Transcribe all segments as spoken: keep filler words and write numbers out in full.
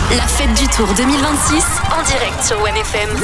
La fête du Tour deux mille vingt-six en direct sur One F M.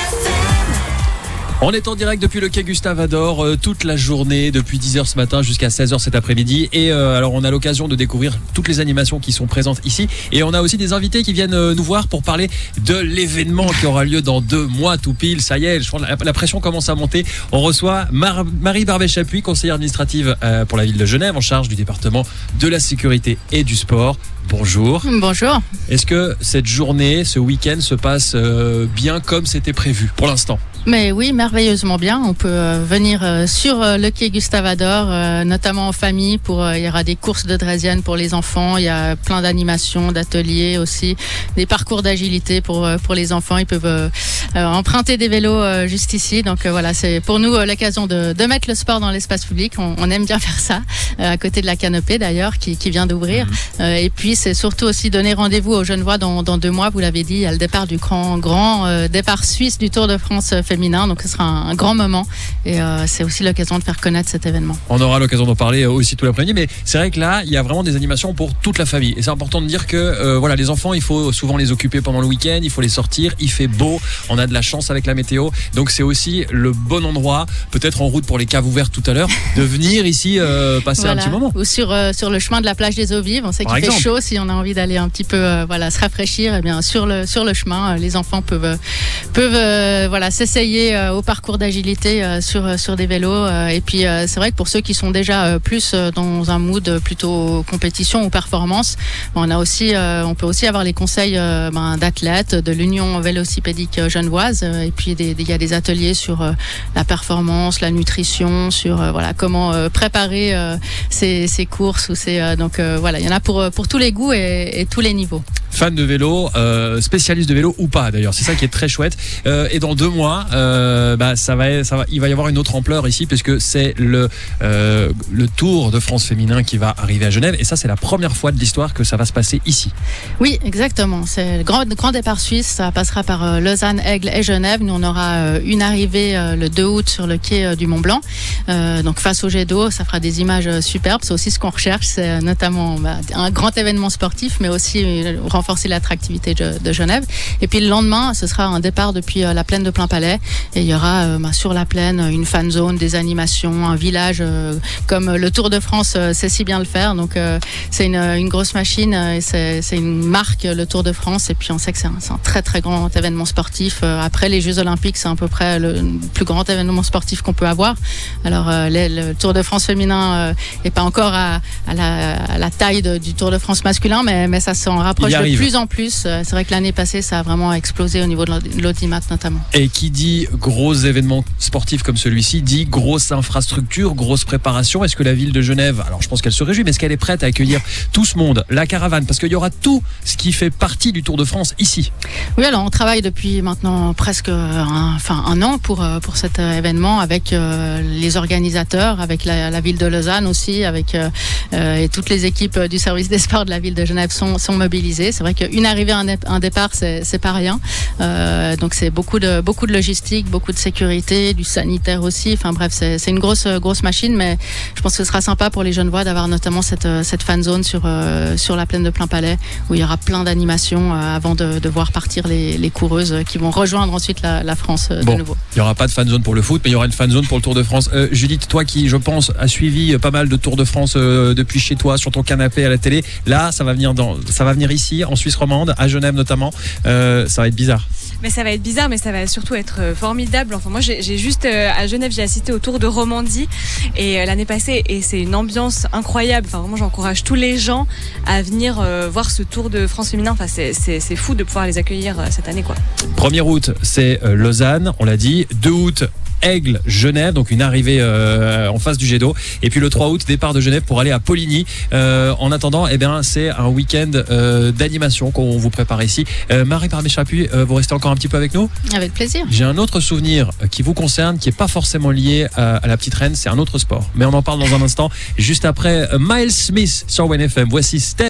On est en direct depuis le quai Gustave Ador euh, toute la journée, depuis dix heures ce matin jusqu'à seize heures cet après-midi. Et euh, alors on a l'occasion de découvrir toutes les animations qui sont présentes ici. Et on a aussi des invités qui viennent euh, nous voir pour parler de l'événement qui aura lieu dans deux mois tout pile. Ça y est, je crois, la, la pression commence à monter. On reçoit Mar- Marie Barbet-Chapuis, conseillère administrative euh, pour la ville de Genève, en charge du département de la sécurité et du sport. Bonjour. Bonjour. Est-ce que cette journée, ce week-end se passe euh, bien comme c'était prévu pour l'instant ? Mais oui, merveilleusement bien. On peut euh, venir euh, sur euh, le quai Gustave Ador, euh, notamment en famille. Pour, euh, il y aura des courses de draisienne pour les enfants. Il y a plein d'animations, d'ateliers aussi, des parcours d'agilité pour euh, pour les enfants. Ils peuvent euh, euh, emprunter des vélos euh, juste ici. Donc euh, voilà, c'est pour nous euh, l'occasion de, de mettre le sport dans l'espace public. On, on aime bien faire ça, euh, à côté de la canopée d'ailleurs, qui, qui vient d'ouvrir. Mmh. Euh, et puis c'est surtout aussi donner rendez-vous aux Genevois dans, dans deux mois. Vous l'avez dit, il y a le départ du grand grand euh, départ suisse du Tour de France euh, féminin, donc ce sera un, un grand moment et euh, c'est aussi l'occasion de faire connaître cet événement. On aura l'occasion d'en parler aussi tout l'après-midi, mais c'est vrai que là il y a vraiment des animations pour toute la famille et c'est important de dire que euh, voilà, les enfants il faut souvent les occuper pendant le week-end, il faut les sortir, il fait beau, on a de la chance avec la météo, donc c'est aussi le bon endroit, peut-être en route pour les caves ouvertes tout à l'heure, de venir ici euh, passer voilà. un petit moment. Ou sur, euh, sur le chemin de la plage des Eaux Vives, on sait Par qu'il exemple. fait chaud, si on a envie d'aller un petit peu euh, voilà, se rafraîchir, et bien sur le, sur le chemin, euh, les enfants peuvent, euh, peuvent euh, voilà, s'essayer euh, au parcours d'agilité euh, sur, sur des vélos. Euh, et puis euh, c'est vrai que pour ceux qui sont déjà euh, plus euh, dans un mood plutôt compétition ou performance, on, a aussi, euh, on peut aussi avoir les conseils euh, ben, d'athlètes de l'Union vélocipédique genevoise. Euh, et puis il y a des ateliers sur euh, la performance, la nutrition, sur euh, voilà, comment euh, préparer euh, ces, ces courses. Ou ces, euh, donc euh, voilà, il y en a pour, pour tous les goûts et, et tous les niveaux. Fan de vélo, euh, spécialiste de vélo ou pas d'ailleurs, c'est ça qui est très chouette. Euh, et dans deux mois, euh, bah, ça va, ça va, il va y avoir une autre ampleur ici puisque c'est le, euh, le Tour de France féminin qui va arriver à Genève et ça c'est la première fois de l'histoire que ça va se passer ici. Oui, exactement. C'est le grand, grand départ suisse, ça passera par euh, Lausanne, Aigle et Genève. Nous on aura euh, une arrivée euh, le deux août sur le quai euh, du Mont Blanc, euh, donc face au jet d'eau, ça fera des images euh, superbes. C'est aussi ce qu'on recherche, c'est notamment bah, un grand événement sportif, mais aussi euh, renforcer l'attractivité de, de Genève. Et puis le lendemain, ce sera un départ depuis euh, la plaine de Plainpalais et il y aura euh, bah, sur la plaine une fan zone, des animations, un village euh, comme le Tour de France euh, sait si bien le faire. Donc euh, c'est une, une grosse machine euh, et c'est, c'est une marque, le Tour de France. Et puis on sait que c'est un, c'est un très très grand événement sportif. Euh, après les Jeux Olympiques, c'est à peu près le, le plus grand événement sportif qu'on peut avoir. Alors euh, les, le Tour de France féminin n'est euh, pas encore à, à, la, à la taille de, du Tour de France masculin, mais, mais ça s'en rapproche de plus en plus. C'est vrai que l'année passée, ça a vraiment explosé au niveau de l'audimat notamment. Et qui dit gros événements sportifs comme celui-ci, dit grosse infrastructure, grosse préparation. Est-ce que la ville de Genève, alors je pense qu'elle se réjouit, mais est-ce qu'elle est prête à accueillir tout ce monde, la caravane, parce qu'il y aura tout ce qui fait partie du Tour de France ici? Oui, alors on travaille depuis maintenant presque un, enfin, un an pour, pour cet événement avec euh, les organisateurs, avec la, la ville de Lausanne aussi, avec euh, et toutes les équipes du service des sports de la ville de Genève sont, sont mobilisées. C'est vrai qu'une arrivée, un, un départ, c'est, c'est pas rien. Euh, donc c'est beaucoup de, beaucoup de logistique, beaucoup de sécurité, du sanitaire aussi. Enfin bref, c'est, c'est une grosse, grosse machine, mais je pense que ce sera sympa pour les Genevois d'avoir notamment cette, cette fan zone sur, euh, sur la plaine de Plainpalais où il y aura plein d'animations euh, avant de, de voir partir les, les coureuses qui vont rejoindre ensuite la, la France euh, bon, de nouveau. Il n'y aura pas de fan zone pour le foot, mais il y aura une fan zone pour le Tour de France. Euh, Judith, toi qui, je pense, a suivi pas mal de Tours de France euh, depuis chez toi, sur ton canapé à la télé, là, ça va venir, dans, ça va venir ici, en Suisse romande, à Genève notamment. Euh, ça va être bizarre. Mais ça va être bizarre, mais ça va surtout être formidable. Enfin, moi, j'ai, j'ai juste euh, à Genève, j'ai assisté au Tour de Romandie et euh, l'année passée, et c'est une ambiance incroyable. Enfin, vraiment, j'encourage tous les gens à venir euh, voir ce Tour de France féminin. Enfin, c'est, c'est, c'est fou de pouvoir les accueillir euh, cette année, quoi. premier août, c'est euh, Lausanne, on l'a dit. deux août, Aigle, Genève, donc une arrivée euh, en face du jet d'eau. Et puis le trois août, départ de Genève pour aller à Poligny. Euh, en attendant, eh bien, c'est un week-end euh, d'animation qu'on vous prépare ici. Euh, Marie Barbet-Chapuis, euh, vous restez encore un petit peu avec nous ? Avec plaisir. J'ai un autre souvenir qui vous concerne, qui n'est pas forcément lié à, à la petite reine, c'est un autre sport. Mais on en parle dans un instant, juste après Miles Smith sur One F M. Voici Steph.